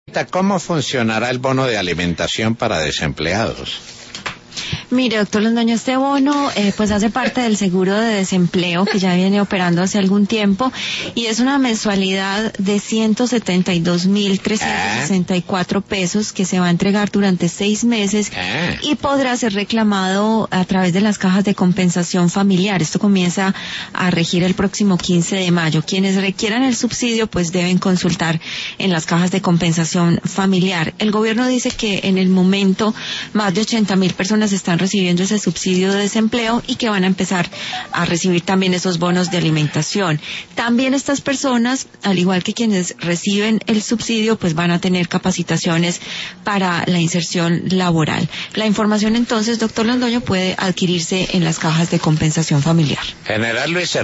¿Cómo funcionará el bono de alimentación para desempleados? Mire, doctor Londoño, este bono pues hace parte del seguro de desempleo que ya viene operando hace algún tiempo y es una mensualidad de 172.364 pesos que se va a entregar durante 6 meses y podrá ser reclamado a través de las cajas de compensación familiar. Esto comienza a regir el próximo 15 de mayo. Quienes requieran el subsidio pues deben consultar en las cajas de compensación familiar. El gobierno dice que en el momento más de 80.000 personas están recibiendo ese subsidio de desempleo y que van a empezar a recibir también esos bonos de alimentación. También estas personas, al igual que quienes reciben el subsidio, pues van a tener capacitaciones para la inserción laboral. La información entonces, doctor Londoño, puede adquirirse en las cajas de compensación familiar. General Luis